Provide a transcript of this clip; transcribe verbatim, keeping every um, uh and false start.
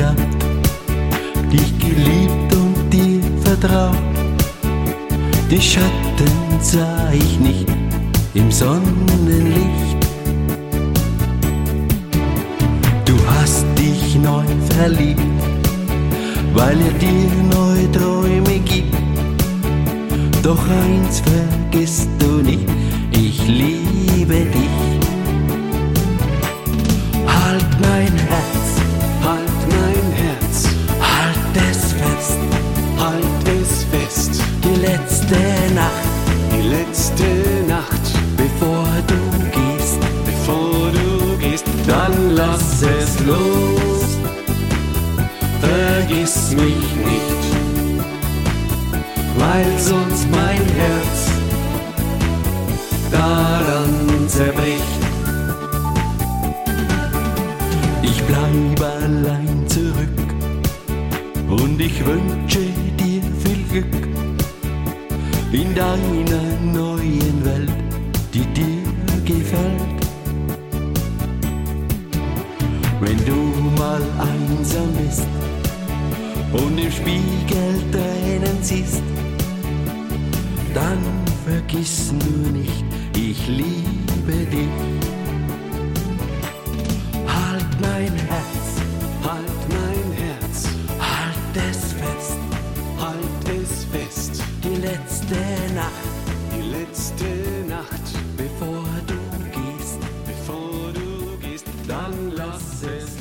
gehabt, dich geliebt und dir vertraut. Die Schatten sah ich nicht im Sonnenlicht. Du hast dich neu verliebt, weil er dir neue Träume gibt. Doch eins vergisst du nicht, ich liebe dich. Halt mein Herz, Halt mein Herz, halt es fest, halt es fest, die letzte Nacht, die letzte Nacht, bevor du gehst, bevor du gehst, dann lass es los, vergiss mich nicht, weil sonst mein Herz daran zerbricht. ich bleib allein zurück und ich wünsche dir viel Glück in deiner neuen Welt, die dir gefällt. Wenn du mal einsam bist und im Spiegel Tränen siehst, dann vergiss nur nicht, ich liebe dich. Halt mein Herz, Halt mein Herz, halt es fest, halt es fest, die letzte Nacht, die letzte Nacht, bevor du gehst, bevor du gehst, dann lass es